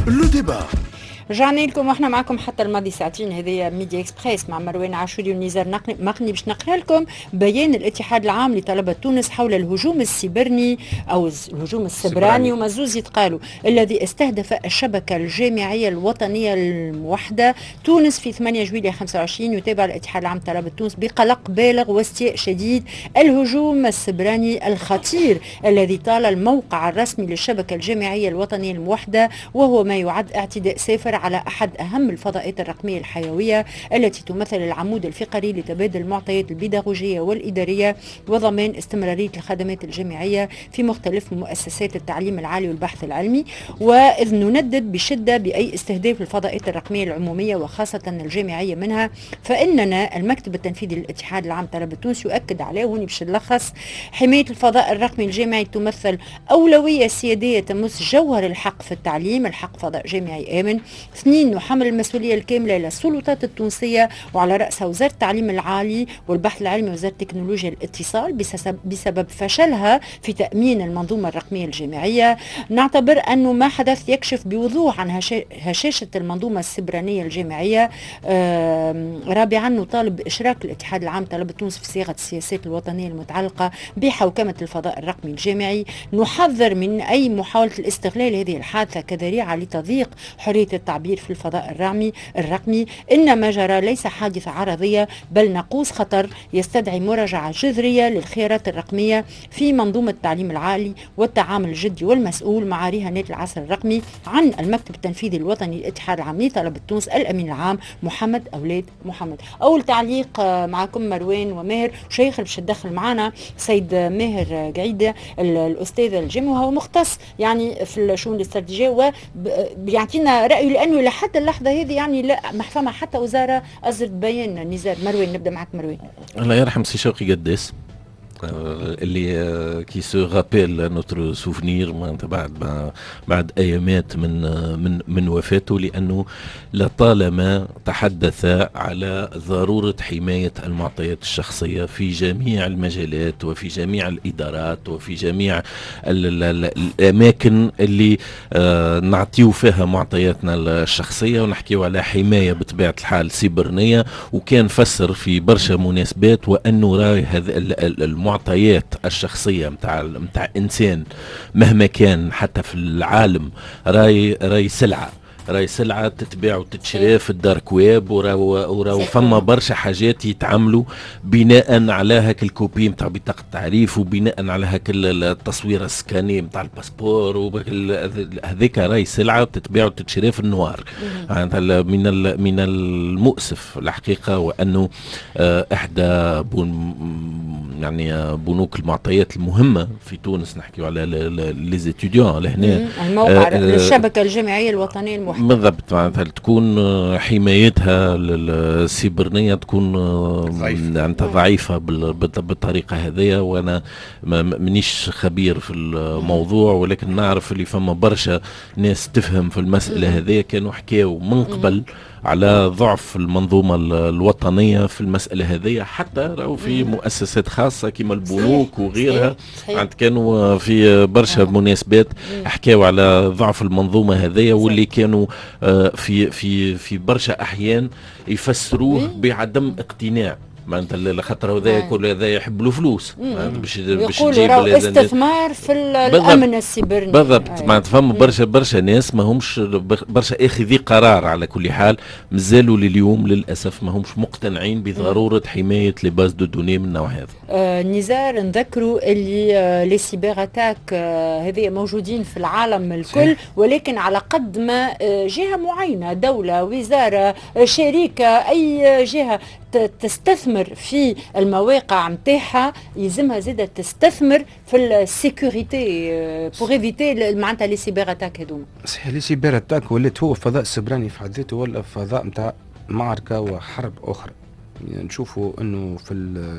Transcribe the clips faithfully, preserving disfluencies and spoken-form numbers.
لو ديبا. رجعنا لكم واحنا معكم حتى الماضي ساعتين. هذه ميديا اكسبريس مع مروان عاشوري ونزار مقني باش نقرا لكم بيان الاتحاد العام لطلبه تونس حول الهجوم السيبرني او الهجوم السبراني وما زوز يتقالوا الذي استهدف الشبكه الجامعيه الوطنيه الموحده تونس في ثمانية جويلية خمسة وعشرين. يتابع الاتحاد العام لطلبه تونس بقلق بالغ واستياء شديد الهجوم السبراني الخطير الذي طال الموقع الرسمي للشبكه الجامعيه الوطنيه الموحده، وهو ما يعد اعتداء سافر على أحد أهم الفضاءات الرقمية الحيوية التي تمثل العمود الفقري لتبادل المعطيات البيداغوجية والإدارية وضمان استمرارية الخدمات الجامعية في مختلف مؤسسات التعليم العالي والبحث العلمي. وإذ نندد بشدة بأي استهداف الفضاءات الرقمية العمومية وخاصة الجامعية منها، فإننا المكتب التنفيذي للاتحاد العام طلبة تونس يؤكد عليه، وهنا باش نلخص: حماية الفضاء الرقمي الجامعي تمثل أولوية سيادية تمس جوهر الحق في التعليم، الحق فضاء جامعي آمن. اثنين، نحمل المسؤولية الكاملة للسلطات التونسية وعلى رأسها وزارة التعليم العالي والبحث العلمي ووزارة تكنولوجيا الاتصال بسبب فشلها في تأمين المنظومة الرقمية الجامعية. نعتبر أنه ما حدث يكشف بوضوح عن هشاشة المنظومة السبرانية الجامعية. رابعا، نطالب بإشراك الاتحاد العام طلبة تونس في صياغة السياسات الوطنية المتعلقة بحوكمة الفضاء الرقمي الجامعي. نحذر من أي محاولة الاستغلال هذه الحادثة كذريعة لتضييق حرية التعبير في الفضاء الرقمي الرقمي. إن ما جرى ليس حادثة عرضية بل نقوص خطر يستدعي مراجعة جذرية للخيارات الرقمية في منظومة التعليم العالي والتعامل الجدي والمسؤول مع رهانات العصر الرقمي. عن المكتب التنفيذي الوطني للاتحاد العام لطلبة تونس، الأمين العام محمد أولاد محمد. أول تعليق معكم مروان وماهر، شيخ باش تدخل معنا سيد ماهر قعيدة الأستاذ الجامعي وهو مختص يعني في الشؤون الاستراتيجية وبيعطينا رأيه، لأنه لحد اللحظة هذه يعني لا محفمة حتى وزارة أصدرت بيان. نزار مروان، نبدأ معك مروان. الله يرحم سي شوقي قداس اللي كي سو رابيل نوتر سوفنير بعد بعد ايامات من من من وفاته، لانه لطالما تحدث على ضروره حمايه المعطيات الشخصيه في جميع المجالات وفي جميع الادارات وفي جميع الاماكن اللي نعطيو فيها معطياتنا الشخصيه، ونحكيو على حمايه بطبيعه الحال سيبرنيه. وكان فسر في برشا مناسبات وانه راي هذا المعطيات الشخصيه متاع متاع انسان مهما كان حتى في العالم راي راي سلعه راي سلعة تتباع وتتشرى في الدارك ويب، وراو فما برشا حاجات يتعملوا بناء على هاك الكوبي متاع بطاقة التعريف وبناء على هاك التصوير السكاني متاع الباسبور، هذيك راي سلعة تتباع وتتشرى في النوار. من من المؤسف الحقيقة وأنه إحدى بون يعني بنوك المعطيات المهمة في تونس، نحكي على لي ستوديون لهنا الموقع الشبكة الجامعية الوطنية الموحدة بالضبط، معناتها تكون حمايتها السيبرنية تكون ضعيفة, ضعيفة بالطريقة هذه. وانا منيش خبير في الموضوع، ولكن نعرف اللي فما برشا ناس تفهم في المسألة هذه كانوا حكاوا من قبل على ضعف المنظومة الوطنية في المسألة هذه، حتى راهو في مؤسسات خاصة كما البنوك وغيرها عند كانوا في برشا مناسبات حكاوا على ضعف المنظومة هذه، واللي كانوا في في في برشا أحيان يفسروه بعدم اقتناع. معناتها لخاطر هذا كل هذا يحب له فلوس باش باش يجيب استثمار في الامن السيبرني. بالضبط، معناتها فما برشا برشا ناس ما همش برشا اخذي قرار على كل حال مازالوا لليوم للاسف ما همش مقتنعين بضروره حمايه لي باز دو دوني من النوع هذا. آه نزار، نذكروا اللي آه لي سيبر اتاك آه هذه موجودين في العالم الكل، ولكن على قد ما آه جهه معينه، دوله، وزاره، آه شركه، اي جهه تستثمر في المواقع متاعها يلزمها زيادة تستثمر في السيكوريتي بور ايفيتي معناتها لي سيبر اتاك هذوما. صحيح، لي سيبر اتاك ولات هو فضاء سبراني في حد ذاته، ولا فضاء نتاع معركه وحرب اخرى. يعني نشوفوا انه في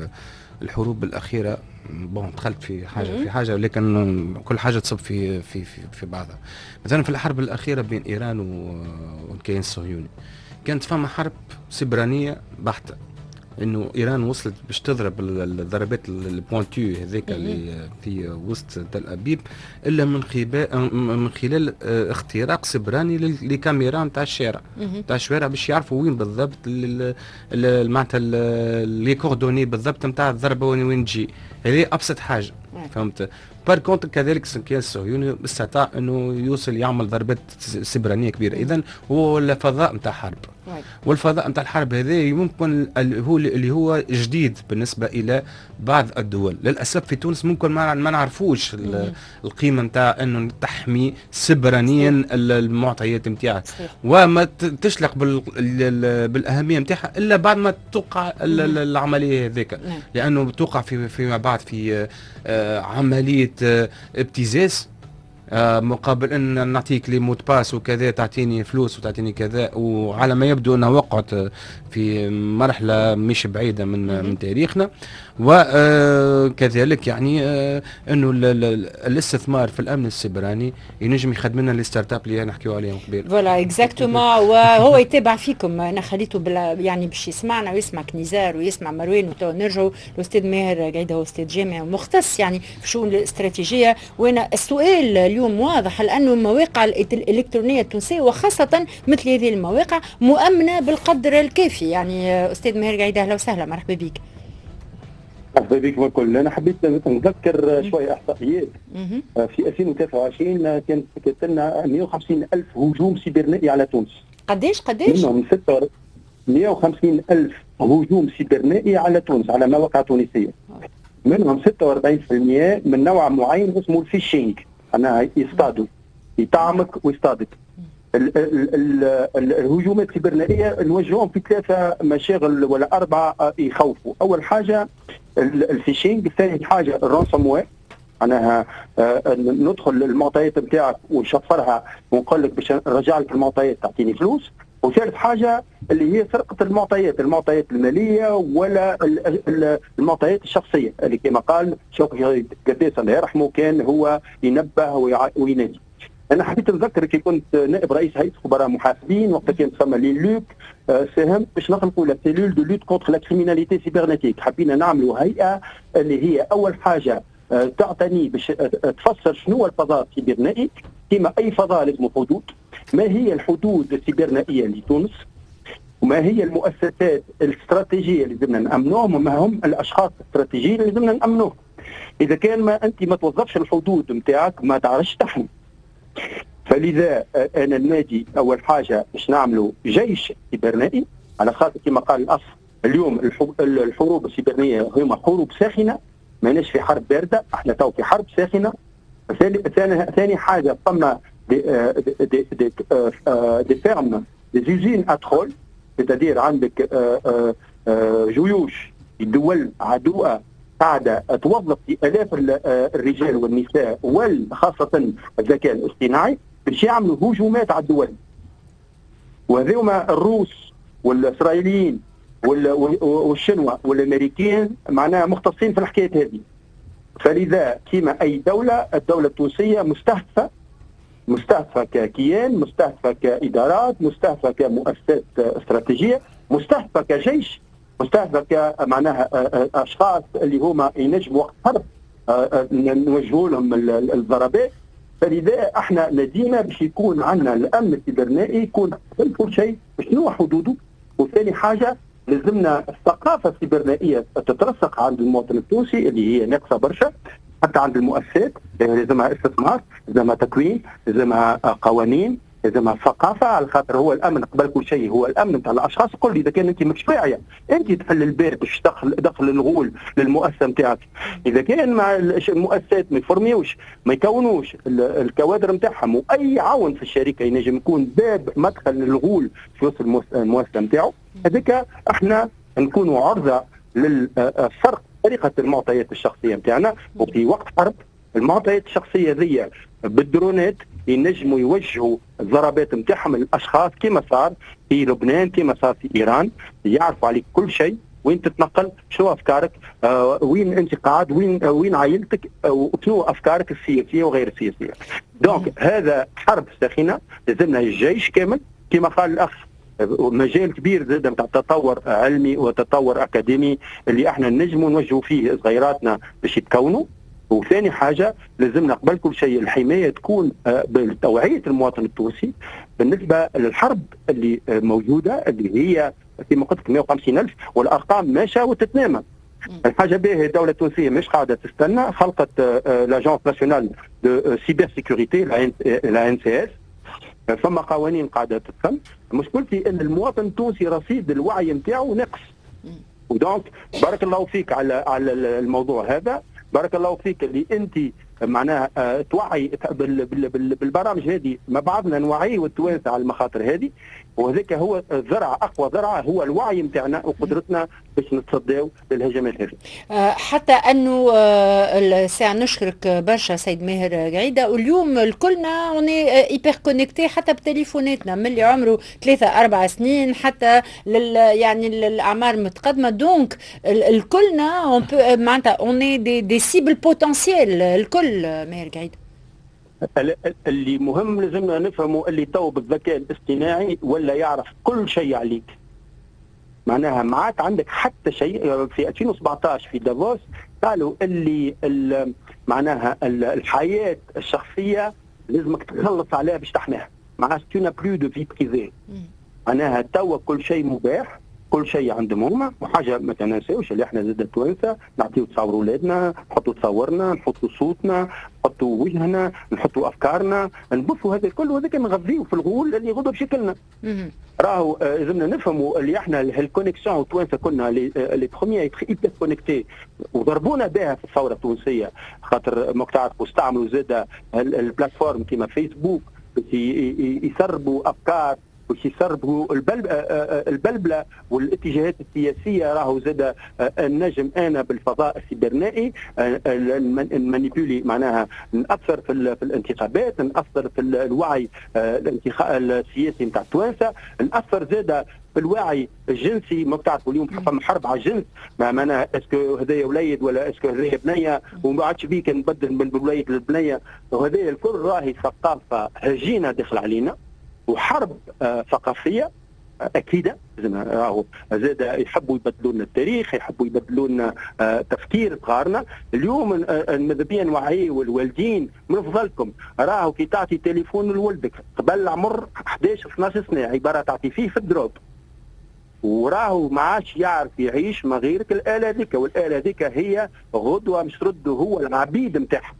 الحروب الاخيره بون دخلت في حاجه في حاجه، لكن كل حاجه تصب في في في, في بعضها. مثلا في الحرب الاخيره بين ايران والكيان الصهيوني كانت فما حرب سبرانيه بحته، انه ايران وصلت باش تضرب الضربات البوانتو هذيك اللي في وسط تل ابيب الا من خلال من خلال اختراق سبراني لكاميرا نتاع الشارع نتاع الشوارع باش يعرفوا وين بالضبط معناتها لي كوردوني بالضبط نتاع الضربه وين تجي. هذه ابسط حاجه فهمت. بار كونت كذلك الكيان الصهيوني استطاع انه يوصل يعمل ضربات سبرانيه كبيره. اذا هو الفضاء نتاع حرب، والفضاء نتاع الحرب هذا ممكن هو اللي هو جديد بالنسبه الى بعض الدول. للاسف في تونس ممكن ما نعرفوش القيمه نتاع انه تحمي سبرانيا المعطيات نتاعها وما تشلق بالاهميه نتاعها الا بعد ما توقع العمليه هذيك، لانه توقع في فيما بعد في عمليه ابتزاز مقابل ان نعطيك لي مود باس وكذا تعطيني فلوس وتعطيني كذا، وعلى ما يبدو انها وقعت في مرحله مش بعيده من من تاريخنا. وكذلك يعني انه الاستثمار في الامن السبراني ينجم يخدم لنا لي ستارت اب اللي نحكيو عليهم قبل. فوالا اكزاكتومون. وهو يتابع فيكم، انا خليته يعني باش يسمعنا ويسمع كنيزار ويسمع مروان، وتو نرجعوا الاستاذ ماهر قاعده هو استاذ جامعي ومختص يعني في شؤون الاستراتيجيه. وانا السؤال اليوم واضح، لانه المواقع الالكترونيه التونسيه وخاصه مثل هذه المواقع مؤمنه بالقدر الكافي. يعني استاذ ماهر قاعده اهلا وسهلا، مرحبا بك. مرحبا بكم الكل. انا حبيت نذكر شويه احصائيات. في ألفين وثلاثة وعشرين كانت كانت لنا مئة وخمسين ألف هجوم سيبرنائي على تونس. قديش قديش؟ منهم مئة وخمسين ألف هجوم سيبرنائي على تونس، على مواقع تونسيه. منهم ستة وأربعين بالمئة من نوع معين اسمه الفيشينج، انا يصطادوا يطعمك ويصطادك. ال ال ال الهجومات السيبرنائيه نوجههم في ثلاثه مشاغل ولا اربعه يخوفوا. اول حاجه الفيشينج، ثاني حاجه الرانسوم وير، معناها ندخل المعطيات نتاعك ونشفرها ونقول لك باش نرجع لك المعطيات تعطيني فلوس. وثالث حاجه اللي هي سرقه المعطيات، المعطيات الماليه ولا المعطيات الشخصيه اللي كما قال شوقي قداس الله يرحمه كان هو ينبه وينادي. انا حبيت نذكر كي كنت نائب رئيس هيئه خبراء محاسبين وقت كان تسمى لي لوك، ساهمت باش نخلقوا لا سيلول دو لوت كونتر لا كريميناليتي سيبرنيتيك. حبينا نعملوا هيئه اللي هي اول حاجه تعتني باش تفسر شنو هو الفضاء السيبرنائي، كما اي فضاء لازم حدود. ما هي الحدود السيبرنائيه لتونس؟ وما هي المؤسسات الاستراتيجيه اللي لازمنا نامنوهم؟ وما هم الاشخاص الاستراتيجيين اللي لازمنا نامنوهم؟ اذا كان ما انت ما توظفش الحدود نتاعك ما تعرفش تحمي. فلذا انا نادي اول حاجه باش نعملوا جيش سيبرنائي، على خاطر كما قال الاخ اليوم الحروب السيبرنائيه هما حروب ساخنه، ماناش في حرب بارده، احنا تو في حرب ساخنه. ثاني ثاني حاجه ثم دي دي دي دي فيرم دي زوزين اترول، c'est-à-dire عندك جيوش دول عدوءه قاعده توظف في الاف الرجال والنساء وخاصه الذكاء الاصطناعي باش يعملوا هجومات على الدول. وهذوما الروس والاسرائيليين والشنوة والامريكان معناها مختصين في الحكايه هذه. فلذا كما اي دوله، الدوله التونسيه مستهدفه، مستهدفه ككيان، مستهدفه كادارات، مستهدفه كمؤسسات استراتيجيه، مستهدفه كجيش، مستهدفه معناها اشخاص اللي هما ينجموا وقت حرب نوجهوا لهم الضربات. فلذا احنا ندينا باش يكون عندنا الامن السيبرنائي يكون كل شيء شنو حدوده. وثاني حاجه لازمنا الثقافه السيبرنائيه تترسخ عند المواطن التونسي اللي هي ناقصه برشا، حتى عند المؤسسات لازمها استثمار، لازمها تكوين، لازمها قوانين، لازمها ثقافه، على خاطر هو الامن قبل كل شيء هو الامن نتاع الاشخاص. قل لي اذا كان انت مش واعيه انت تحل الباب باش تدخل دخل الغول للمؤسسه نتاعك. اذا كان مع المؤسسات ما يفورميوش ما يكونوش الكوادر نتاعهم واي عون في الشركه ينجم يكون باب مدخل للغول في وسط المؤسسه نتاعو، هذاك احنا نكونوا عرضه للفرق طريقه المعطيات الشخصيه نتاعنا. وفي وقت حرب المعطيات الشخصيه ذي بالدرونات ينجموا يوجهوا الضربات نتاعهم للاشخاص كما صار في لبنان، كما صار في ايران، يعرفوا عليك كل شيء، وين تتنقل، شنو افكارك، آه وين انت قاعد، وين آه وين عائلتك، آه وشنو افكارك السياسيه وغير السياسيه. دونك هذا حرب ساخنه، لازمنا الجيش كامل كما قال الاخ مجال كبير زاد نتاع تطور علمي وتطور اكاديمي اللي احنا نجموا نوجهوا فيه صغيراتنا باش يتكونوا. وثاني حاجه لازمنا قبل كل شيء الحمايه تكون بتوعيه المواطن التونسي بالنسبه للحرب اللي موجوده اللي هي كما قلت لك مئة وخمسين ألف والارقام ماشيه وتتنامى. الحاجه باهيه الدوله التونسيه مش قاعده تستنى، خلقت لاجونس ناسيونال دو سيبر سيكوريتي لا ان سي اس، فما قوانين قاعده تتم. مشكلتي ان المواطن التونسي رصيد الوعي نتاعو ناقص. ودونك بارك الله فيك على على الموضوع هذا، بارك الله فيك اللي انت معناها آه توعي بال بال بال بالبرامج هذه مع بعضنا نوعي والتوانسه على المخاطر هذه، وهذاك هو الزرع، اقوى زرع هو الوعي نتاعنا وقدرتنا باش نتصداو للهجمات هذه. آه حتى انه آه الساعه نشكرك برشا سيد ماهر قعيده، واليوم الكلنا اوني ايبر كونيكتي حتى بتليفوناتنا من اللي عمره ثلاثة أربع سنين حتى لل يعني للاعمار المتقدمه. دونك الكلنا معناتها اوني دي دي سيبل بوتنسيال الكل. ماهر قعيده اللي مهم لازمنا نفهموا اللي تو بالذكاء الاصطناعي ولا يعرف كل شيء عليك. معناها معاك عندك حتى شيء في ألفين وسبعطاش في دافوس قالوا اللي معناها الحياه الشخصيه لازمك تخلص عليها باش تحميها. معناها تو نا بلو دو في بريفي. معناها توا كل شيء مباح، كل شيء عندهم هما. وحاجه ما تنساوش اللي احنا زاد التوانسه نعطيو تصاور اولادنا، نحطوا تصورنا، نحطوا صوتنا، نحطوا وجهنا، نحطوا افكارنا، نبثوا هذا الكل وهذاك نغذيو في الغول اللي يغدوا بشكلنا. راهو لازمنا نفهموا اللي احنا الكونيكسيون التوانسه كنا لي بروميير ايبر كونيكتي وضربونا بها في الثوره التونسيه، خاطر ما تعرفوا استعملوا زاد البلاتفورم كيما فيسبوك باش يسربوا افكار باش يسربوا البلبله والاتجاهات السياسيه. راهو زاد النجم انا بالفضاء السيبرنائي نمانيبيولي معناها ناثر في, في الانتخابات، ناثر في الوعي الانتخاب السياسي نتاع التوانسه، ناثر زاد في الوعي الجنسي. ما تعرفوا اليوم فما حرب على الجنس، معناها اسكو هذايا وليد ولا اسكو هذايا بنيه، وما عادش بيك نبدل من الوليد للبنيه. وهذايا الكل راهي ثقافه هجينه داخل علينا وحرب آه ثقافيه آه اكيده. راهو زاد يحبوا يبدلوا لنا التاريخ، يحبوا يبدلوا لنا آه تفكير صغارنا. اليوم ماذا بيا نوعيوا الوالدين من فضلكم، راهو كي تعطي تليفون لولدك قبل عمر احد عشر اثناش سنه عباره تعطي فيه في الدروب، وراهو ما عادش يعرف يعيش من غيرك الاله ذيك، والاله ذيك هي غدوه مش ترد هو العبيد نتاعها.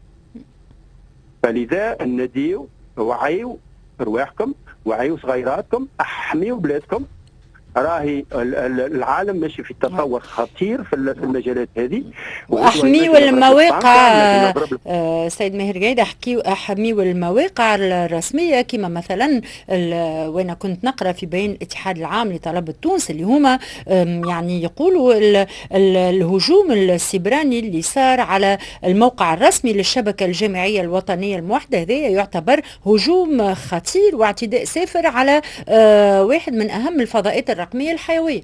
فلذا نديو وعيوا رواحكم، وعيوا صغيراتكم، احميوا بلادكم. راهي العالم ماشي في تطور خطير في المجالات هذه. واحميوا المواقع آه سيد ماهر قعيده، احميوا المواقع الرسميه كما مثلا وانا كنت نقرا في بيان الاتحاد العام لطلبه تونس اللي هما يعني يقولوا ال ال الهجوم السيبراني اللي صار على الموقع الرسمي للشبكه الجامعيه الوطنيه الموحده هذا يعتبر هجوم خطير واعتداء سافر على آه واحد من اهم الفضاءات الرقمية الحيوية.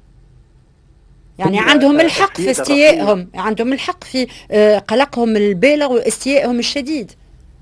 يعني عندهم الحق في استيائهم، عندهم الحق في قلقهم البالغ واستيائهم الشديد.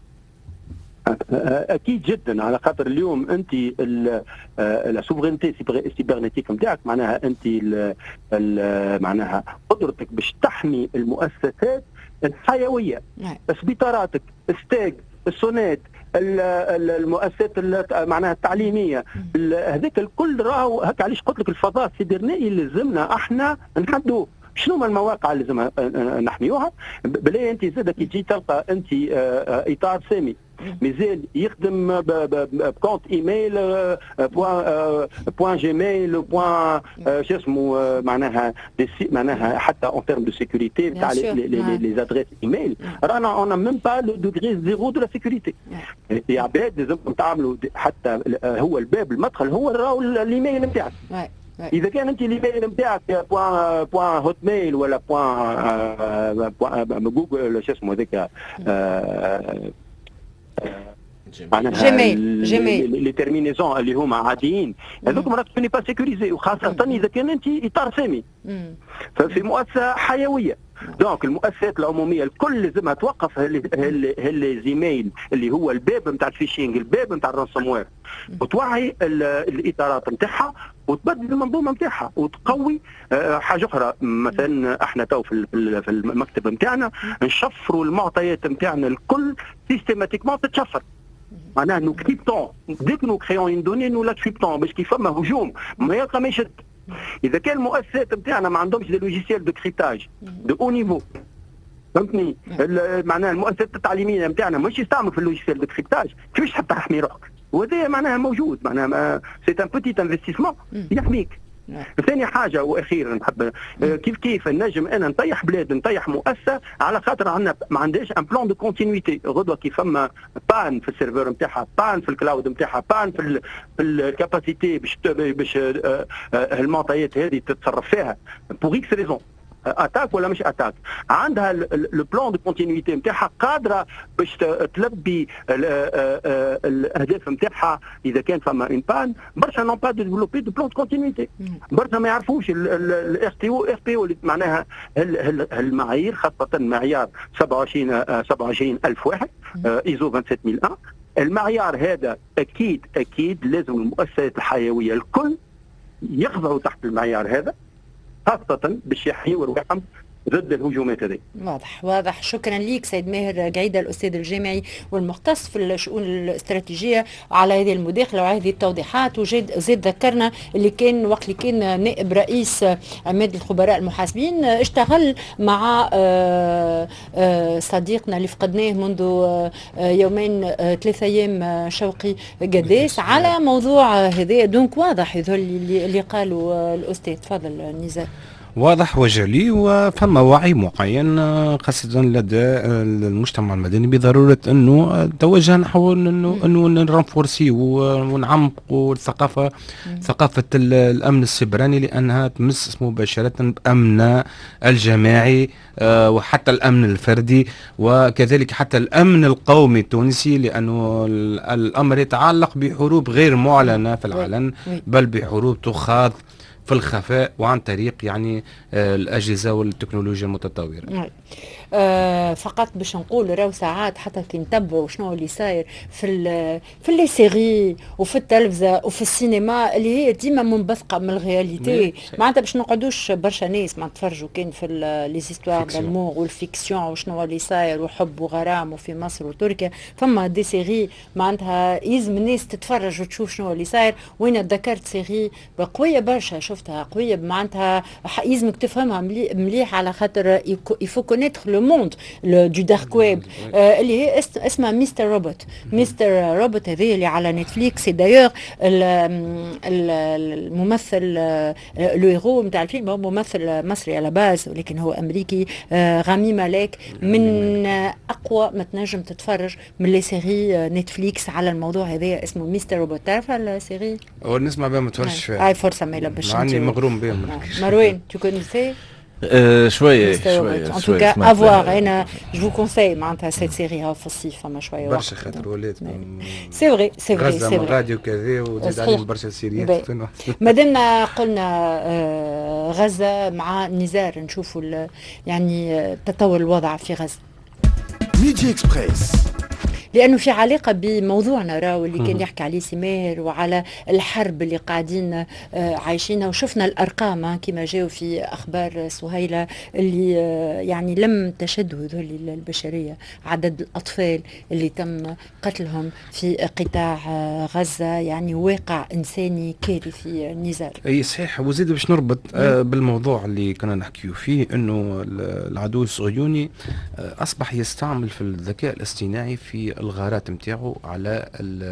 اكيد جدا، على خاطر اليوم انت لا سوفرينتي سيبرنيتيك نتاعك معناها انت معناها قدرتك باش تحمي المؤسسات الحيويه، سبيطاراتك، ستاج، السونات، المؤسسات معناها التعليميه، هذاك الكل راهو هكا. علاش قلت لك الفضاء السيبرنائي لازمنا احنا نحدوه. شنو هما المواقع اللي لازم نحميوها؟ بلا انت زاد كي تجي تلقى انت اطار سامي مازال يخدم بكونت ايميل بوان بوان جيميل بوان شو اسمه معناها معناها حتى اون تيرم دو سيكوريتي تاع لي زادريس ايميل رانا اون ميم با لو دوغري زيرو دو لا سيكوريتي. يا عباد لازمكم تعملوا حتى هو الباب المدخل هو راهو الايميل نتاعك. اذا كان انت الايميل نتاعك بوان بوان هوت ميل ولا بوان بوان جوجل شو اسمه هذاك جميل جميل لي تيرمينيزون اللي هما عاديين هذوك مرات تكوني با سيكوريزي، وخاصه اذا كان انت اطار سامي ففي مؤسسه حيويه. دونك المؤسسات العموميه الكل لازمها توقف هاللي زيميل اللي هو الباب نتاع الفيشينغ، الباب نتاع الرانسوموير، وتوعي الاطارات نتاعها وتبدل المنظومه نتاعها وتقوي. حاجه اخرى مثلا احنا تو في في المكتب نتاعنا نشفروا المعطيات نتاعنا الكل سيستيماتيكمون تتشفر. معناها نو كريبتون ديك نو كريون اون دوني نو لا كريبتون باش كيف فما هجوم ما يلقى ما يشد. اذا كان المؤسسات نتاعنا ما عندهمش دي لوجيسيال دو كريبتاج دو او نيفو، فهمتني؟ معناها المؤسسات التعليميه نتاعنا مش يستعملوا في اللوجيسيال دو كريبتاج، كيفاش حتى تحمي روحك؟ وهذا معناها موجود، معناها سي ان بوتيت انفستيسمون يحميك. ثاني حاجه واخيرا نحب كيف كيف نجم انا نطيح بلاد نطيح مؤسسه على خاطر عندنا ما عندهاش ان بلان دو كونتينيتي. غدوه كيف فما بان في السيرفر نتاعها، بان في الكلاود نتاعها، بان في ال في الكاباسيتي باش باش المعطيات هذه تتصرف فيها بوغ اكس ريزون، اتاك ولا مش اتاك، عندها لو بلان دو كونتينيتي نتاعها قادره باش تلبي الاهداف نتاعها. اذا كان فما اون بان برشا نون با ديفلوبي دو بلان دو كونتينيتي، برشا ما يعرفوش الاس تي او اف بي او اللي معناها المعايير، خاصه معيار سبعة وعشرين سبعة وعشرين ألف واحد ايزو سبعة سبعة ألف وواحد. المعيار هذا اكيد اكيد لازم المؤسسات الحيويه الكل يخضعوا تحت المعيار هذا، خاصة باش يحيوا رواحهم ضد الهجومات هذه. واضح واضح. شكرا ليك سيد ماهر قعيدة الأستاذ الجامعي والمختص في الشؤون الاستراتيجية على هذه المداخلة وهذه التوضيحات. وزيد زيد ذكرنا اللي كان وقت اللي كان نائب رئيس عماد الخبراء المحاسبين اشتغل مع صديقنا اللي فقدناه منذ يومين ثلاثة أيام شوقي قداس على موضوع هذا. دونك واضح هذول اللي قالوا الأستاذ. تفضل نزار. واضح وجلي وفما وعي معين خاصة لدى المجتمع المدني بضرورة انه توجه نحو انه انه نرنفورسي ونعمقوا الثقافة ثقافة الامن السيبراني، لانها تمس مباشرة بامن الجماعي وحتى الامن الفردي وكذلك حتى الامن القومي التونسي، لانه الامر يتعلق بحروب غير معلنة في العلن بل بحروب تخاض في الخفاء وعن طريق يعني الأجهزة والتكنولوجيا المتطورة. آه فقط باش نقول راهو ساعات حتى كي نتبعوا شنو اللي صاير في ال في لي سيري وفي التلفزه وفي السينما اللي هي ديما منبثقه من الرياليتي، معناتها باش نقعدوش برشا ناس ما نتفرجوا كان في لي زيستوار دالمور والفيكسيون وشنو اللي صاير وحب وغرام وفي مصر وتركيا. فما دي سيري معناتها يلزم الناس تتفرج وتشوف شنو اللي صاير. وين تذكرت سيري قويه برشا شفتها قويه معناتها يلزمك تفهمها مليح على خاطر يفو كونيتر لو موند دو دارك ويب اللي هي اسمها مستر روبوت. مستر روبوت هذه اللي على نتفليكس. دايوغ الممثل لو هيرو نتاع الفيلم هو ممثل مصري على باز ولكن هو امريكي، رامي مالك. من اقوى ما تنجم تتفرج من لي سيري نتفليكس على الموضوع هذا اسمه مستر روبوت. تعرف السيري؟ نسمع بها ما تفرجش فيها. اي فرصه ما يلبش. معني مغروم بها. مروان تو كونيسي؟ Euh, شوية شوية en tout cas à voir. أنا je vous conseille معناتها cette série ها في الصيف فما شوية برشا خاطر ولات سي فري سي فري غزة من راديو كذا وزاد عليهم برشا سيريات. مادامنا قلنا غزة مع نزار نشوفوا يعني تطور الوضع في غزة. ميديا اكسبريس لأنه في علاقة بموضوعنا راهو اللي كان يحكي عليه سماهر وعلى الحرب اللي قاعدين عايشينها. وشفنا الأرقام كما جاءوا في أخبار سهيلة اللي يعني لم تشده هذول البشرية. عدد الأطفال اللي تم قتلهم في قطاع غزة يعني واقع إنساني كارثي. نزار أي صحيح. وزيد باش نربط آه بالموضوع اللي كنا نحكيو فيه انه العدو الصهيوني أصبح يستعمل في الذكاء الاصطناعي في الغارات نتاعو على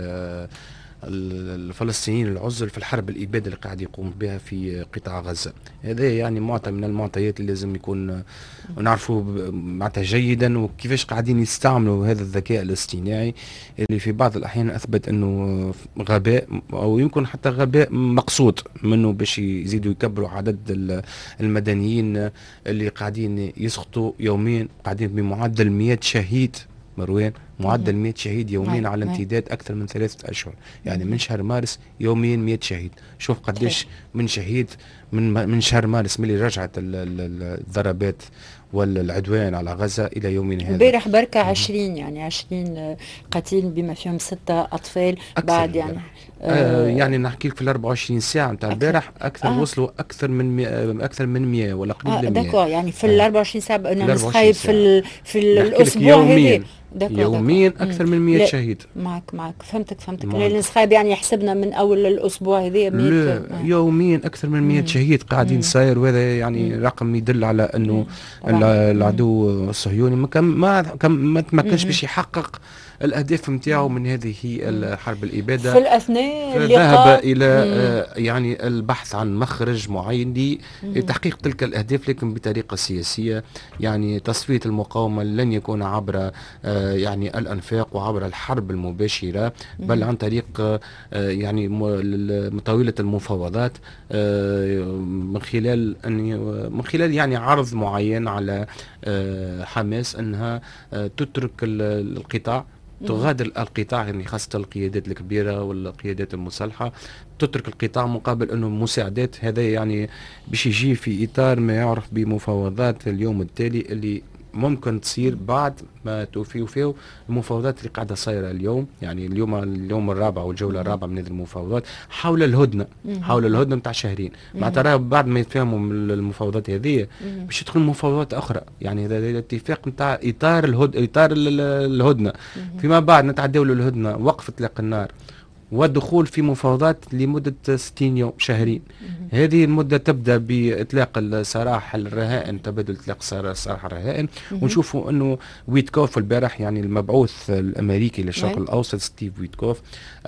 الفلسطينيين العزل في الحرب الإبادة اللي قاعد يقوم بها في قطاع غزة. هذا يعني معطى من المعطيات اللي لازم يكون نعرفوا معناتها جيدا وكيفاش قاعدين يستعملوا هذا الذكاء الاصطناعي اللي في بعض الأحيان أثبت أنه غباء أو يمكن حتى غباء مقصود منه باش يزيدوا يكبروا عدد المدنيين اللي قاعدين يسقطوا يوميا، قاعدين بمعدل مئة شهيد مروان معدل مئة شهيد يوميا مم. على مم. امتداد اكثر من ثلاثه اشهر، يعني من شهر مارس يوميا مئة شهيد. شوف قديش من شهيد من من شهر مارس ملي رجعت الضربات والعدوان على غزة إلى يومنا هذا. امبارح بركة عشرين يعني عشرين قتيل بما فيهم ستة أطفال بعد يعني آه يعني نحكي لك في ال أربعة وعشرين ساعة نتاع البارح أكثر آه. وصلوا أكثر من مي... أكثر من مئة ولا قريب آه ل مئة. دكوا يعني في ال أربعة وعشرين ساعة بقينا نسخايب في ال... في الأسبوع يوميا دكوا يوميا أكثر من مئة شهيد. معك معك فهمتك فهمتك النسخايب يعني يحسبنا من أول الأسبوع هذه مئة آه. يوميا أكثر من مئة شهيد قاعدين صاير، وهذا يعني مم. رقم يدل على أنه العدو الصهيوني ما كان ما ما كانش باش يحقق الاهداف نتاعو من هذه الحرب الاباده في الاثناء ذهب الى آه يعني البحث عن مخرج معين لتحقيق تلك الاهداف، لكن بطريقه سياسيه. يعني تصفيه المقاومه لن يكون عبر آه يعني الانفاق وعبر الحرب المباشره، بل عن طريق آه يعني طاوله المفاوضات آه من خلال من خلال يعني عرض معين على آه حماس انها آه تترك القطاع، تغادر القطاع، يعني خاصة القيادات الكبيرة والقيادات المسلحة، تترك القطاع مقابل أنه مساعدات. هذا يعني باش يجي في إطار ما يعرف بمفاوضات اليوم التالي اللي ممكن تصير بعد ما توفيوا فيه المفاوضات اللي قاعدة صايرة اليوم. يعني اليوم اليوم الرابع والجولة الرابعة من هذه المفاوضات حول الهدنة، حول الهدنة متاع شهرين. مع ترى بعد ما يتفهموا المفاوضات هذه باش يدخل مفاوضات أخرى. يعني هذا الاتفاق متاع إطار الهد إطار الهدنة، فيما بعد نتعداو للهدنة وقف إطلاق النار والدخول في مفاوضات لمدة ستين يوم شهرين. هذه المدة تبدأ بإطلاق السراح الرهائن، تبادل إطلاق سراح الرهائن. ونشوفوا أنه ويتكوف البارح يعني المبعوث الأمريكي للشرق الأوسط ستيف ويتكوف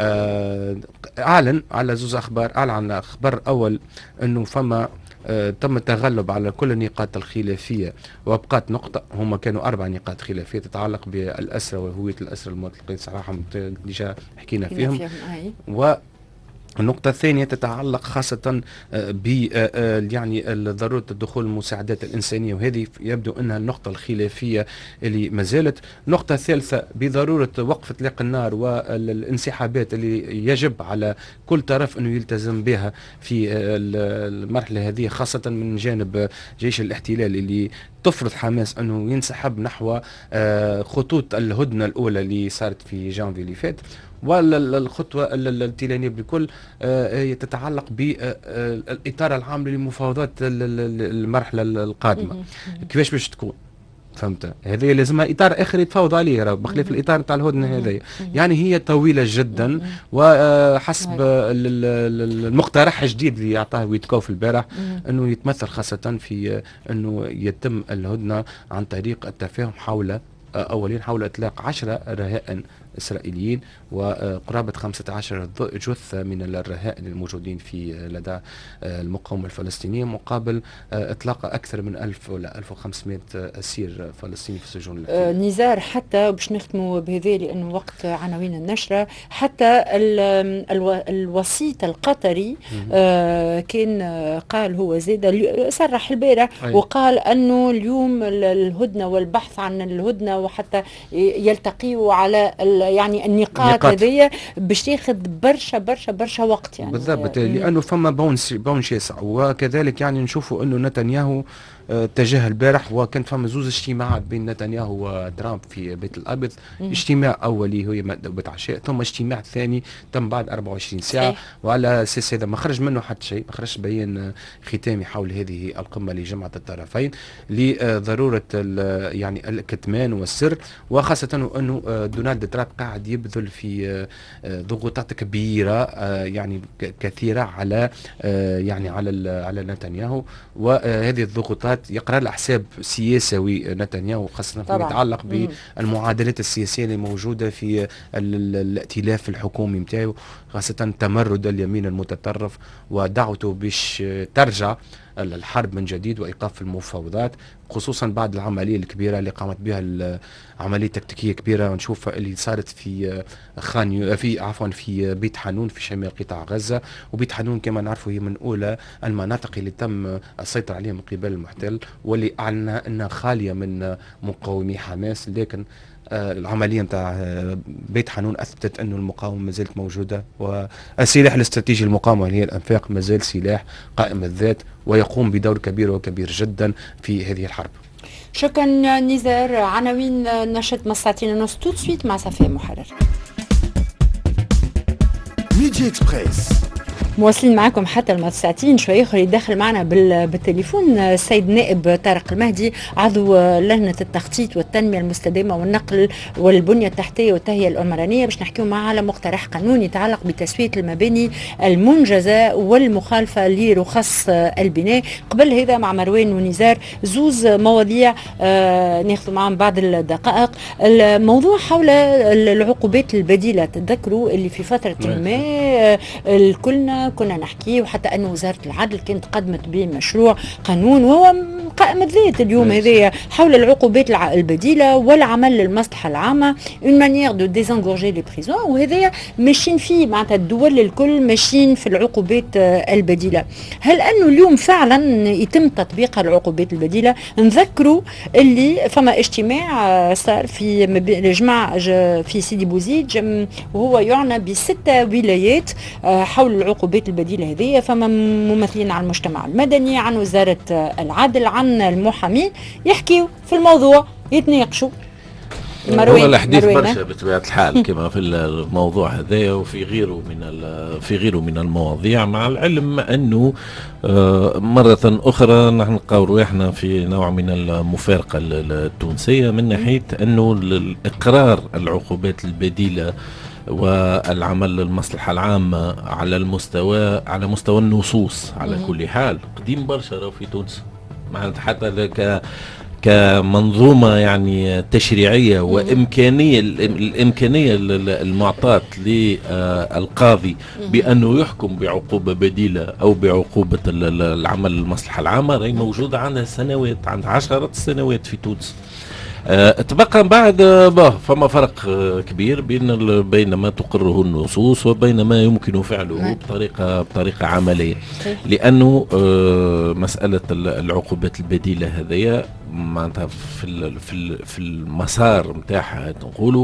آه أعلن على زوز أخبار. أعلن أخبار أول أنه فما آه تم التغلب على كل النقاط الخلافية، وابقات نقطة. هما كانوا أربع نقاط خلافية تتعلق بالأسرى وهوية الأسرى المطلقين، صراحة ديجا حكينا فيهم. و النقطة الثانية تتعلق خاصة ب يعني ضرورة الدخول المساعدات الإنسانية، وهذه يبدو أنها النقطة الخلافية اللي ما زالت. النقطة الثالثة بضرورة وقف إطلاق النار والانسحابات اللي يجب على كل طرف أنه يلتزم بها في المرحلة هذه، خاصة من جانب جيش الاحتلال اللي تفرض حماس أنه ينسحب نحو خطوط الهدنة الأولى اللي صارت في جانفي اللي فات. والخطوة التالية بكل آه تتعلق بالإطار العام لمفاوضات المرحلة القادمة، كيفاش باش تكون. فهمت؟ هذه لازمها اطار اخر يتفاوض عليه بخلاف الاطار نتاع الهدنه هذه. يعني هي طويله جدا، وحسب المقترح الجديد اللي اعطاه ويتكوف البارح انه يتمثل خاصه في انه يتم الهدنه عن طريق التفاهم حول أولين حول إطلاق عشرة رهائن إسرائيليين وقرابة خمسة عشر جثة من الرهائن الموجودين في لدى المقاومة الفلسطينية، مقابل إطلاق أكثر من ألف ولا ألف وخمسمائة أسير فلسطيني في السجون. آه نزار حتى باش نختموا بهذا لأنه وقت عناوين النشرة، حتى الو الوسيط القطري آه كان قال هو زاد صرح البارح وقال أنه اليوم الهدنة والبحث عن الهدنة وحتى يلتقيوا على يعني النقاط هذه باش تاخذ برشا برشا برشا وقت. يعني بالضبط، لانه فما بونس بون شاسع. وكذلك يعني نشوفوا انه نتنياهو اتجه البارح، وكان فما زوز اجتماعات بين نتنياهو وترامب في بيت الابيض. اجتماع اولي هو مأدبة عشاء، ثم اجتماع ثاني تم بعد أربعة وعشرين ساعه. وعلى اساس هذا ما خرج منه حتى شيء، ما خرج بيان ختامي حول هذه القمه اللي جمعت الطرفين لضروره يعني الكتمان والسر، وخاصه انه دونالد ترامب قاعد يبذل في ضغوطات كبيره يعني كثيره على يعني على على نتنياهو. وهذه الضغوطات يقرأ لها حساب سياسي نتنياهو، خاصة فيما يتعلق بالمعادلات السياسية اللي موجودة في الائتلاف الحكومي متاعو، خاصة تمرد اليمين المتطرف ودعوته باش ترجع الحرب من جديد وإيقاف المفاوضات، خصوصا بعد العملية الكبيرة اللي قامت بها، عملية تكتيكية كبيرة نشوف اللي صارت في خان في عفوا في بيت حانون في شمال قطاع غزة. وبيت حانون كما نعرفوا هي من أولى المناطق اللي تم السيطرة عليها من قبل المحتل، واللي أعلن أنها خالية من مقاومي حماس. لكن آه العمليه نتاع آه بيت حانون اثبتت انه المقاومه ما زالت موجوده، والسلاح الاستراتيجي المقاومه هي الانفاق ما زال سلاح قائم الذات ويقوم بدور كبير وكبير جدا في هذه الحرب. شكرا نزار. عناوين نشط مساعتين ونص تو سويت مع صفاء محرر. ميديا اكسبريس مواصلين معكم حتى المساعتين. شوي اخر يدخل معنا بالتليفون السيد نائب طارق المهدي، عضو لجنه التخطيط والتنميه المستدامه والنقل والبنيه التحتيه والتهيئه العمرانيه، باش نحكيو معاه على مقترح قانوني يتعلق بتسويه المباني المنجزه والمخالفه لرخص البناء. قبل هذا مع مروان ونزار زوز مواضيع آه ناخذ معهم بعض الدقائق. الموضوع حول العقوبات البديله، تتذكروا اللي في فتره ما آه الكلنا كنا نحكي، وحتى أن وزارة العدل كانت قدمت بمشروع قانون وهو قائم الذات اليوم هذايا حول العقوبات البديلة والعمل للمصلحة العامة، une manière de désengorger les prisons، وهذايا ماشيين فيه معناتها الدول الكل ماشيين في العقوبات البديلة. هل أنه اليوم فعلا يتم تطبيق العقوبات البديلة؟ نذكروا اللي فما اجتماع صار في جماعة في سيدي بوزيد وهو يعنى بستة ولايات حول العقوبات البديلة هذه، فما ممثلين عن المجتمع المدني، عن وزارة العدل، عن المحامين، يحكيوا في الموضوع، يتناقشوا. هو الحديث برشا بطبيعة الحال كما في الموضوع هذا وفي غيره من في غيره من المواضيع، مع العلم أنه مرة أخرى نحن نلقاو رواحنا في نوع من المفارقة التونسية من ناحية أنه الإقرار العقوبات البديلة والعمل للمصلحة العامة على المستوى على مستوى النصوص على كل حال قديم برشا في تونس، معناتها حتى ك كمنظومة يعني تشريعية وإمكانية الإمكانية المعطاة للقاضي بأنه يحكم بعقوبة بديلة أو بعقوبة العمل للمصلحة العامة راهي موجودة عندها سنوات، عندها عشرات السنوات في تونس. أه تبقى بعد باه فما فرق كبير بين بين ما تقره النصوص وبين ما يمكن فعله بطريقه بطريقه عمليه، لانه أه مساله العقوبات البديله هذيا معناتها في في في المسار نتاعها نقولوا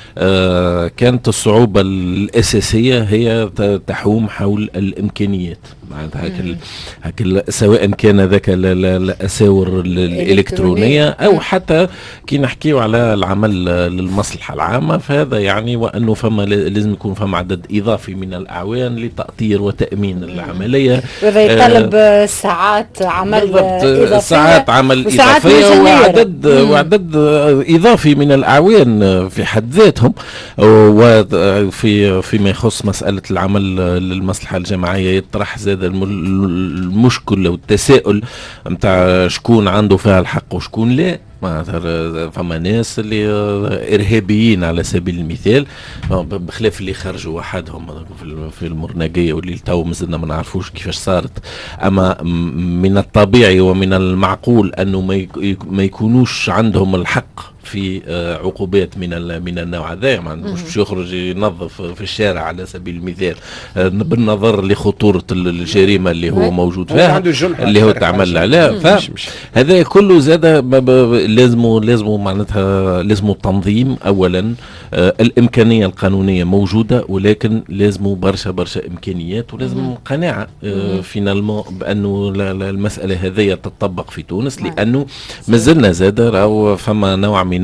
أه كانت الصعوبه الاساسيه هي تحوم حول الامكانيات، معناتها هكل هكل سواء كان ذاك الاساور الالكترونيه او حتى كي نحكيو على العمل للمصلحة العامة، فهذا يعني وأنه فما لازم يكون فما عدد إضافي من الأعوان لتأطير وتأمين العملية، وهذا يتطلب آه ساعات عمل إضافية، ساعات عمل إضافية وعدد وعدد إضافي من الأعوان في حد ذاتهم. وفي فيما يخص مسألة العمل للمصلحة الجماعية يطرح زاد المشكل والتساؤل متاع شكون عنده فيها الحق وشكون لا. فما ناس اللي ارهابيين على سبيل المثال بخلاف اللي خرجوا وحدهم في المرناقيه واللي تو مازلنا ما نعرفوش كيفاش صارت، اما من الطبيعي ومن المعقول انه ما يكونوش عندهم الحق في عقوبات من من النوع هذا، مش باش يخرج ينظف في الشارع على سبيل المثال بالنظر لخطوره الجريمه اللي هو موجود فيها اللي هو تعمل عليه. فهذا كله زاد لازم لازم معناتها لازم تنظيم اولا، الامكانيه القانونيه موجوده ولكن لازم برشا برشا امكانيات ولازم قناعه فينالمون بانه المساله هذه تطبق في تونس، لانه مازلنا زاد راهو فما نوع من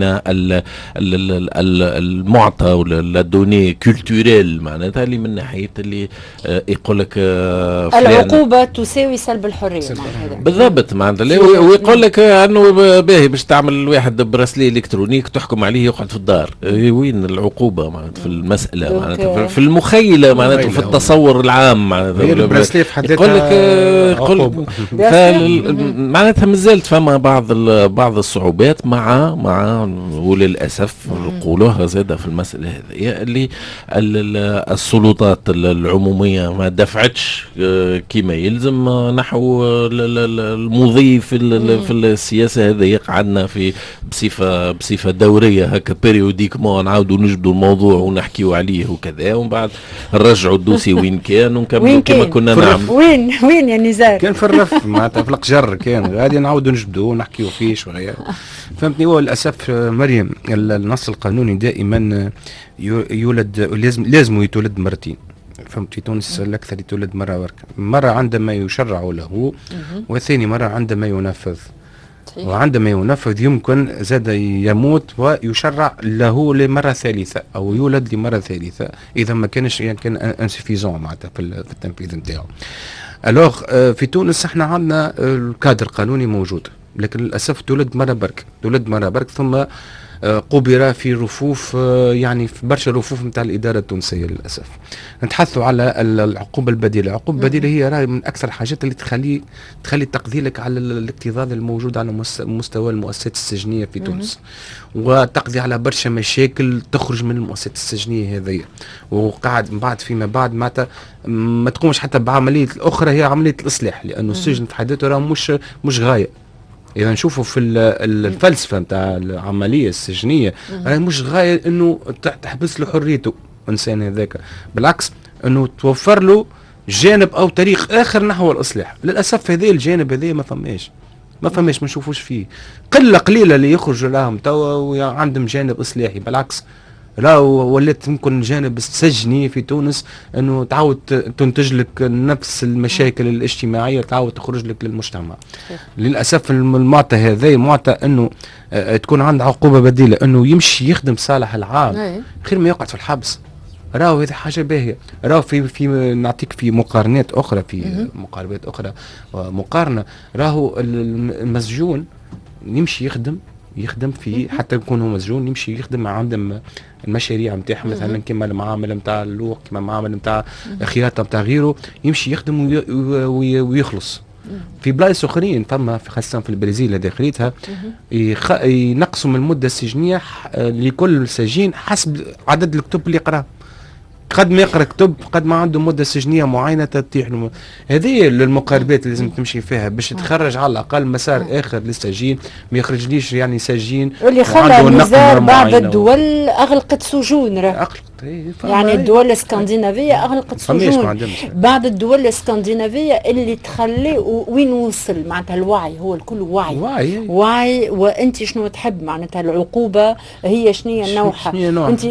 المعطى ولا الدوني كولتوريل معناتها اللي من ناحيه اللي يقول لك العقوبه تساوي سلب الحريه بالضبط، معناتها ويقول لك انه باهي باش تعمل واحد براسلي الكترونيك تحكم عليه يقعد في الدار، وين العقوبه معناتها في المساله معناتها في المخيله معناتها في التصور العام معناتها البراسلي في حد يقول لك يقول معناتها مازالت فما بعض بعض الصعوبات مع مع وللاسف نقولوها زاده في المساله هذه اللي السلطات العموميه ما دفعتش كما يلزم نحو المضي في في السياسه هذه، قعدنا في بصفه بصفه دوريه هكا بيريوديكمون نعاود نعاودوا نجبدوا الموضوع ونحكيوا عليه وكذا، ومن بعد نرجعوا الدوسي وين كان ونكملوا كما كنا نعمل. وين وين يا نزار؟ كان في الرف معناتها في القجر، كان غادي نعاودوا نجبدوا ونحكيوا فيه شويه. فهمتني. هو للاسف مريم النص القانوني دائما يولد لازم لازم يتولد مرتين. فهمت. في تونس الاكثر يتولد مره بركه، مره عندما يشرع له، وثاني مره عندما ينفذ. وعندما ينفذ يمكن زاد يموت ويشرع له لمرة ثالثة أو يولد لمرة ثالثة إذا ما كانش يعني كان انسفيزون معناتها في التنفيذ نتاعو. ألوغ في تونس احنا عندنا الكادر القانوني موجود، لكن للأسف تولد مرة برك تولد مرة برك ثم قبر في رفوف يعني في برشا رفوف نتاع الإدارة التونسية للأسف. نتحدثوا على العقوبة البديلة. العقوبة البديلة هي راهي من أكثر الحاجات اللي تخلي تخلي تقضي لك على الاكتظاظ الموجود على مستوى المؤسسات السجنية في تونس، وتقضي على برشا مشاكل تخرج من المؤسسات السجنية هذه، وقاعد من بعد فيما بعد معناتها ما تقومش حتى بعملية أخرى هي عملية الإصلاح، لأنه السجن في حد ذاته راه مش مش غاية. إذا نشوفوا في الفلسفة نتاع العملية السجنية راهي مش غاية إنه تحبس له حريته الإنسان هذاك، بالعكس إنه توفر له جانب أو طريق آخر نحو الإصلاح. للأسف هذا الجانب هذا ما فماش ما فماش ما نشوفوش فيه. قلة قليلة اللي يخرجوا لهم توا وعندهم جانب إصلاحي، بالعكس راهو ولات ممكن الجانب السجني في تونس انه تعاود تنتج لك نفس المشاكل الاجتماعيه، تعاود تخرج لك للمجتمع. للاسف المعطى هذا معطى انه تكون عنده عقوبه بديله، انه يمشي يخدم صالح العام خير ما يقعد في الحبس. راهو هذه حاجه باهيه. راهو في في نعطيك في مقارنات اخرى في مقاربات اخرى مقارنه. راهو المسجون يمشي يخدم يخدم في حتى يكون هو مسجون، يمشي يخدم عندهم المشاريع نتاعهم مثلا كما المعامل نتاع اللوح، كما المعامل نتاع خياطه نتاع غيره، يمشي يخدم ويخلص. في بلايص اخرين فما خاصه في البرازيل هذه خريتها ينقصوا من المده السجنيه لكل سجين حسب عدد الكتب اللي يقراه. قد ما يقرا كتب قد ما عنده مده سجنيه معينه تتيح له. هذه المقاربات اللي لازم تمشي فيها باش تخرج على الاقل مسار اخر للسجين، ما يخرجليش يعني سجين اللي خلى النزار بعض الدول اغلقت سجون. أغلقت يعني الدول الاسكندنافيه اغلقت سجون. بعض الدول الاسكندنافيه اللي تخلي وين وصل معناتها الوعي، هو الكل وعي وعي, وعي. وانت شنو تحب معناتها العقوبه هي شنو نوعها؟ انت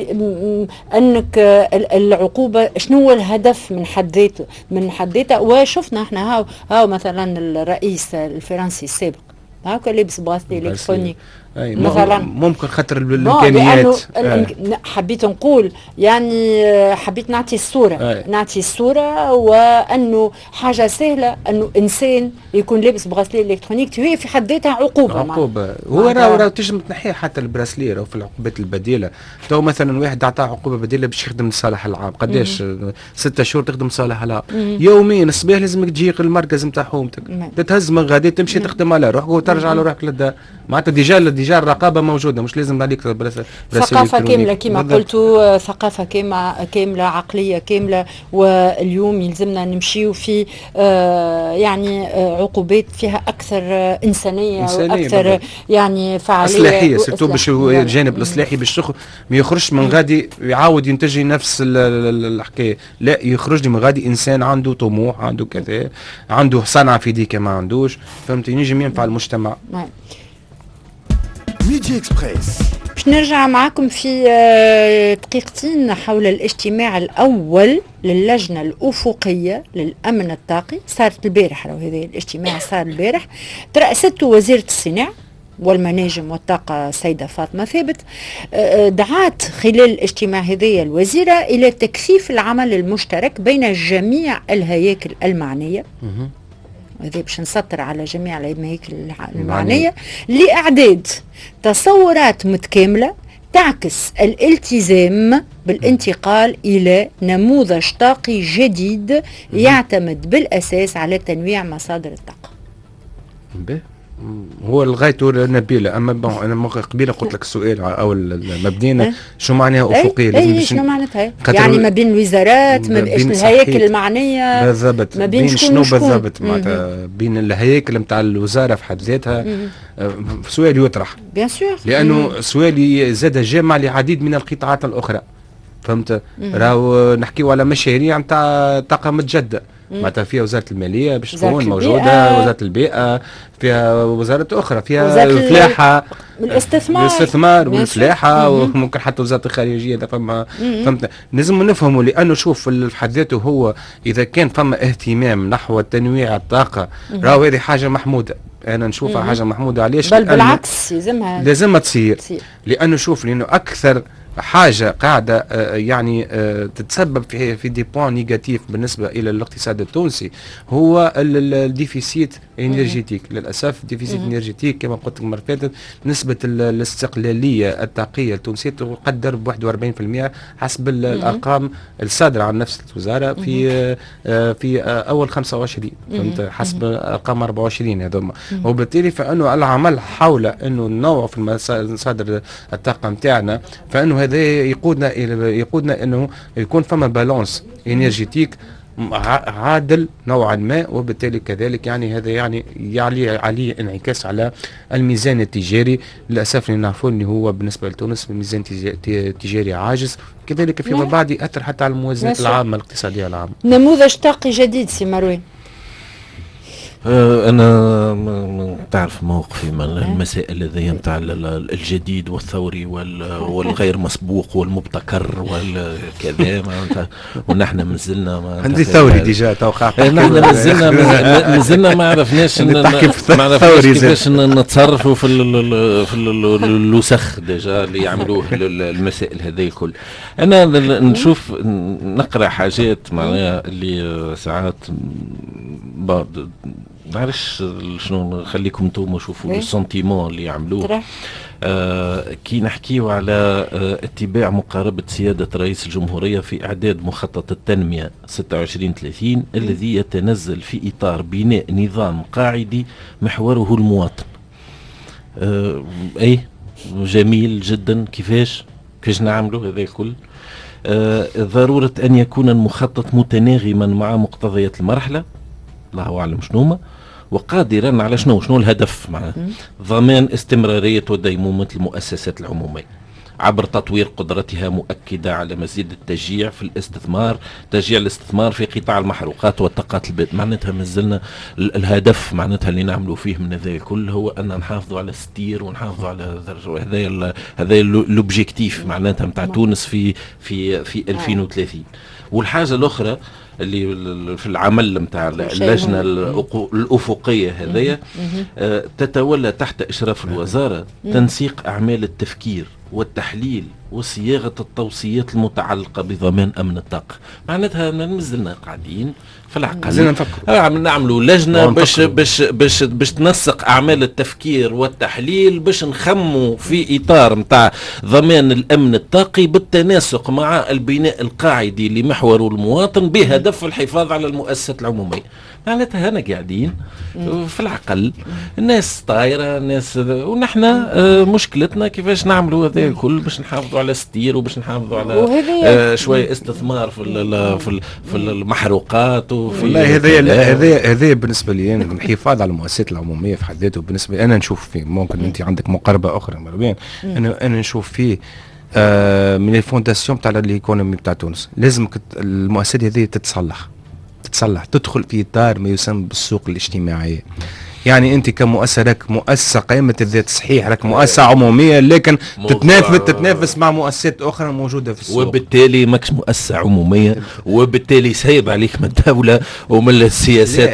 انك العقوبه شنو هو الهدف من حد ذاته من حد ذاته. وشفنا احنا هاو هاو مثلا الرئيس الفرنسي السابق هاكا لابس باستي الكترونيك مثلا، ممكن خاطر الامكانيات. آه. حبيت نقول يعني حبيت نعطي الصوره آه. نعطي الصوره وانه حاجه سهله انه انسان يكون لابس براسلي الكترونيك هي في حد ذاتها عقوبه. عقوبه هو راه راه تنجم تنحيها حتى البراسلي راه في العقوبات البديله. تو مثلا واحد عطاه عقوبه بديله باش يخدم لصالح العام، قداش ستة شهور تخدم لصالح العام، يوميا الصباح لازمك تجي المركز نتاع حومتك تتهز من غادي تمشي مم. تخدم على روحك وترجع لروحك للدار. معناتها ديجا ديجا الرقابه موجوده، مش لازم عليك ثقافه كامله كما قلتوا، ثقافه كامله كامله عقليه كامله. واليوم يلزمنا نمشيو في آه يعني آه عقوبات فيها اكثر آه انسانيه, إنسانية واكثر بالضبط. يعني فعاليه اصلاحيه سيرتو باش الجانب الاصلاحي باش ما يخرجش من غادي يعاود ينتج نفس الحكايه، لا يخرج من غادي انسان عنده طموح، عنده كذا، عنده صنعه في ديك ما عندوش، فهمتي، ينجم ينفع المجتمع. ميديا اكسبريس. باش نرجع معكم في دقيقتين حول الاجتماع الاول للجنه الافقيه للامن الطاقي. صارت البارح، لو هذا الاجتماع صار البارح، ترأسته وزيره الصناعه والمناجم والطاقة السيدة فاطمة ثابت. دعات خلال الاجتماع هذه الوزيرة إلى تكثيف العمل المشترك بين جميع الهياكل المعنية، هذا باش نسطر على جميع الهياكل المعنية، لإعداد تصورات متكاملة تعكس الالتزام بالانتقال إلى نموذج طاقي جديد يعتمد بالأساس على تنويع مصادر الطاقة. هو لغايته نبيله. اما بون انا قبيله قلت لك السؤال او المبنينا شو معناها افقيه؟ لازم اي شنو معناتها؟ يعني ما بين الوزارات، ما بين الهياكل المعنيه بالضبط، ما بين شنو بالضبط معناتها بين الهياكل نتاع الوزاره في حد ذاتها. سؤال يطرح بيان سور، لانه سؤال زاد جامع لعديد من القطاعات الاخرى. فهمت؟ راهو نحكيو على مشاريع نتاع طاقه متجدده معناتها فيها وزاره الماليه باش تكون موجوده، وزاره البيئه، فيها وزارات اخرى، فيها الفلاحه، الاستثمار الاستثمار والفلاحه، وممكن حتى وزاره الخارجيه. اذا فما فهمت لازم نفهموا، لانه شوف في حد ذاته هو اذا كان فما اهتمام نحو تنويع الطاقه راهو هذه حاجه محموده. انا نشوفها حاجه محموده. علاش؟ بل بالعكس لازمها لازمها تصير. لانه شوف لانه اكثر حاجه قاعده يعني تتسبب في في دي بوان نيجاتيف بالنسبه الى الاقتصاد التونسي هو الديفيسيت انرجيتيك. للاسف الديفيسيت انرجيتيك كما قلت لك المره فاتت نسبه الاستقلاليه الطاقيه التونسيه تقدر ب واحد وأربعين بالمئة حسب الارقام الصادره عن نفس الوزاره في في اول خمسة وعشرين. فهمت؟ حسب ارقام أربعة وعشرين هذوما. وبالتالي فانه العمل حول انه ننوع في مصادر الطاقه نتاعنا، فانه هذا يقودنا الى يقودنا انه يكون فما بالانس انرجيتيك عادل نوعا ما. وبالتالي كذلك يعني هذا يعني يعلي عليه انعكاس على الميزان التجاري. للاسف نعرفوا انه هو بالنسبه لتونس الميزان التجاري عاجز، كذلك فيما بعد ياثر حتى على الموازنات العامه الاقتصاديه العامه. نموذج طاقي جديد سي مروان. أنا تعرف موقفي من المسائل هذه نتاع الجديد والثوري والغير مسبوق والمبتكر والكذا، ونحن مازلنا عندي ثوري ديجا توقع. نحن مازلنا مازلنا ما عرفناش ما عرفناش كيفاش نتصرفوا في في اللوسخ ديجا اللي يعملوه المسائل هذه الكل. أنا نشوف نقرأ حاجات معناها اللي ساعات بعض معرفش شنو نخليكم انتم شوفوا السنتيمون اللي يعملوه. آه كي نحكيو على آه اتباع مقاربة سيادة رئيس الجمهورية في إعداد مخطط التنمية ستة وعشرين ثلاثين الذي يتنزل في إطار بناء نظام قاعدي محوره المواطن. آه أي جميل جدا. كيفاش كيفاش نعملوا هذا الكل؟ آه ضرورة أن يكون المخطط متناغما مع مقتضيات المرحلة، الله أعلم شنو، وقادرا على شنو شنو الهدف معه ضمان استمرارية وديمومة المؤسسات العمومية عبر تطوير قدرتها، مؤكدة على مزيد التشجيع في الاستثمار، تشجيع الاستثمار في قطاع المحروقات والطاقات البديلة. معناتها مازلنا الهدف معناتها اللي نعملوا فيه من هذا الكل هو أن نحافظوا على الستير ونحافظوا على هذا هذا لوبجيكتيف معناتها نتاع تونس في في في ألفين وثلاثين. والحاجة الأخرى اللي في العمل نتاع اللجنه الافقيه هذيا آه تتولى تحت اشراف الوزاره تنسيق اعمال التفكير والتحليل وصياغه التوصيات المتعلقه بضمان امن الطاقه. معناتها مازلنا قاعدين في العقل عم نعملوا لجنه باش باش باش باش تنسق اعمال التفكير والتحليل باش نخموا في اطار نتاع ضمان الامن الطاقي بالتناسق مع البناء القاعدي لمحور المواطن بهدف الحفاظ على المؤسسات العموميه. معناتها هنا قاعدين في العقل الناس طايره الناس، ونحن آه مشكلتنا كيفاش نعملوا هذا الكل باش نحافظوا على ستير وباش نحافظوا على آه شويه استثمار في في في المحروقات وفي والله هذا هذا هذا بالنسبه لي انا الحفاظ على المؤسسات العموميه في حد ذاته. بالنسبه لي انا نشوف فيه ممكن انت عندك مقاربه اخرى مروان، انا انا نشوف فيه آه من الفونداسيون تاع الايكونومي تاع تونس لازم المؤسسات هذه تتصلح تتصلح تدخل في اطار ما يسمى بالسوق الاجتماعيه. يعني انت كمؤسسه لك مؤسسه قائمه الذات صحيح لك مؤسسه عموميه لكن تتنافس تتنافس مع مؤسسات اخرى موجوده في السوق، وبالتالي ماكش مؤسسه عموميه وبالتالي سايب عليك من الدوله ومن السياسات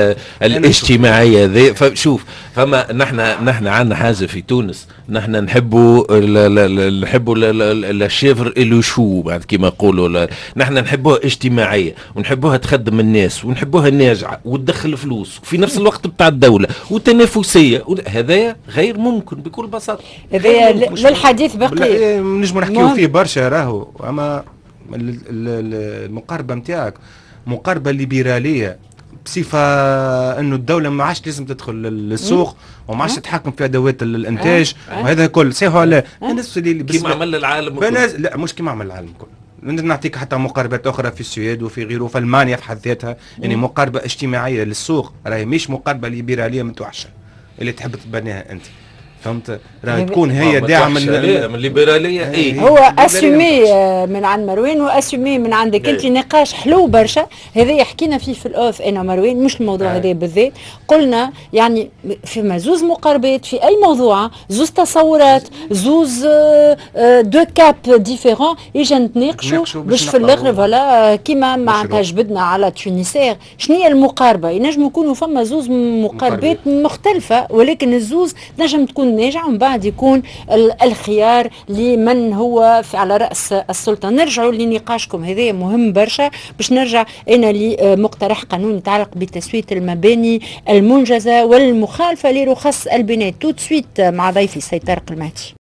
الاجتماعيه ذي. فشوف فما نحن نحن عندنا حاجه في تونس، نحن نحبوا نحبوا الشيفر اللي شو بعد كما يقولوا، نحن نحبوها اجتماعيه ونحبوها تخدم الناس ونحبوها ناجعه وتدخل فلوس وفي نفس الوقت بتاع الدوله وتنافسيه. هذا غير ممكن بكل بساطه. هذا للحديث بقي نجم نحكيو فيه برشا راهو، اما المقاربه نتاعك مقاربه ليبراليه بصفه انه الدوله ما عادش لازم تدخل للسوق وما عادش تتحكم في ادوات الانتاج وهذا كل صحيح ولا الناس اللي كيما عمل العالم الكل لا مش كيما عمل العالم الكل. نعطيك حتى مقاربات اخرى في السويد وفي غيره في المانيا في حد ذاتها يعني مقاربه اجتماعيه للسوق راهي مش مقاربه ليبراليه متوحشه اللي تحب تبنيها انت فهمت راهي تكون هي داعم من الليبراليه اي هو اسيمي من عند مروان واسيمي من عندك انت نقاش حلو برشا هذا حكينا فيه في الاوف انا مروان مش الموضوع هذا بالذات قلنا يعني فيما زوز مقاربات في اي موضوع زوز تصورات زوز دو كاب ديفيرون يجي نتناقشوا باش في الاخر فوالا كيما معناتها جبدنا على تونسير شنو هي المقاربه ينجم يكونوا فما زوز مقاربات مختلفه ولكن الزوز نجم تكون ناجع ومن بعد يكون الخيار لمن هو على رأس السلطة. نرجعوا لنقاشكم هذا مهم برشا باش نرجع أنا لمقترح قانون يتعلق بتسوية المباني المنجزة والمخالفة لرخص البناء. توت سويت مع ضيفي السيد طارق المهدي.